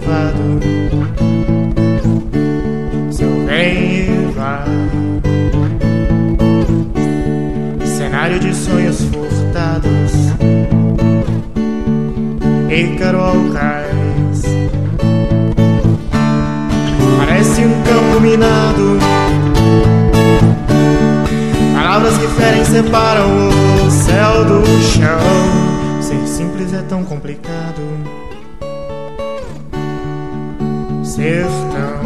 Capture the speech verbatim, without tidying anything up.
encurvado, seu vem e vai, cenário de sonhos furtados, Ícaro ao cais. Parece um campo minado, palavras que ferem separam o céu do chão. Ser simples é tão complicado, ser tão